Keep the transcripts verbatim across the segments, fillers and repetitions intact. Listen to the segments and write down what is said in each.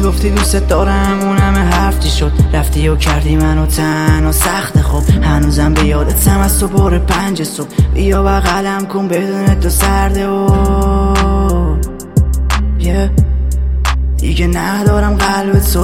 میگفتی دوست دارم اونم حرفی شد، رفتی و کردی منو تنها سخت. خب هنوزم به یادتم از تو پر پنج صبح، بیا بغلم کن بدون تو سرده و yeah. دیگه ندارم قلب تو،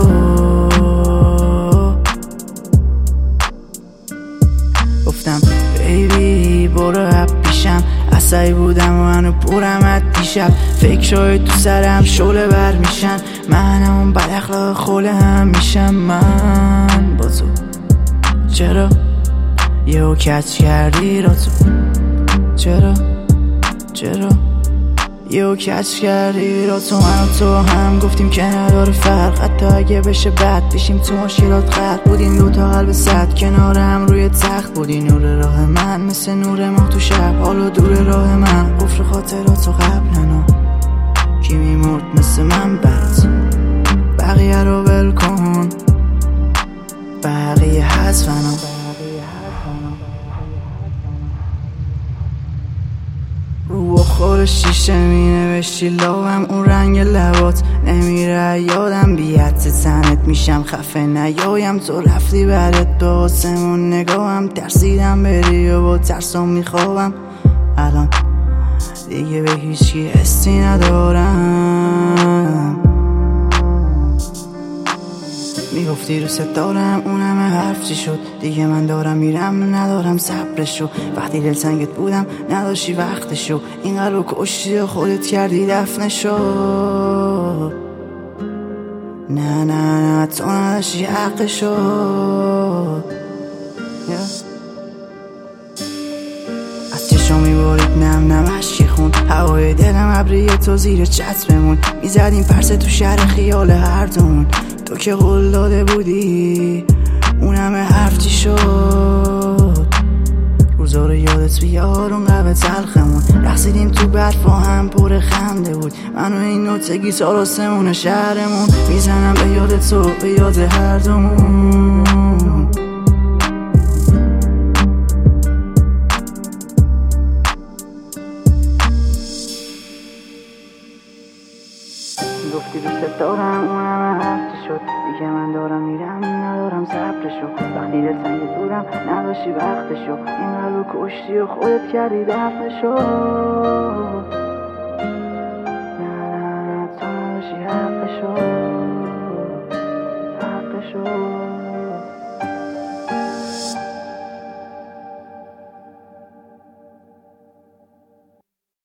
گفتم بیبی برو اپ پیشم، عصبی بودم و منو پرمت دیشب، فکرهای تو سرم شعله بر میشن، من همون بد اخلاق خوله هم میشم. من با تو چرا یهو کچ کردی را تو، چرا چرا یهو کچ کردی را تو. من و تو هم گفتیم که نداره فرق، حتی اگه بشه بد بشیم تو مشکلات غرق بودیم، دوتا قلب صد کنار هم روی تخت بودی، نور راه من مثل نور ماه تو شب، حالا دور راه من قفل خاطرات و قبلنا، کی میمرد مثل من برات، بقیه رو ول کن، بقیه حذفنا. رو بخور شیشه می نوشتی لاغم اون رنگ لبات نمیره یادم، بیعت تنت میشم خفه نیایم، تو رفتی بعدت به آسمون نگاهم، ترسیدم بری و با ترسام میخوابم، الان دیگه به هیچی حسی ندارم. میگفتی دوست دارم اونم حرف چی شد، دیگه من دارم میرم ندارم صبرشو، وقتی دلتنگت بودم نداشتی وقتشو، این قلبو کشتی و خودت کردی دفنشو. نه نه نه تو نداشتی حقشو yeah. از چشم میبارید نم نم عشقی خون، هوای دلم ابری تو زیر چت بمون، میزدیم پرسه تو شهر خیال هر دومون، تو که قول داده بودی اونم حرف چی شد، روزا رو یادت بیار اون قبل تلخمون، رقصیدیم تو برف و هم پر خنده بود، من و این نوت گیتار آسمون شهرمون، میزنم به یاد تو به یاد هر دومون. گفتی دوست دارم اونم حرفی شد، دیگه من دارم میرم ندارم صبرشو، وقتی دلتنگت بودم نداشتی وقتشو، این قلبو کشتی و خودت کردی دفنشو. نه نه نه تو نداشتی حقشو حقشو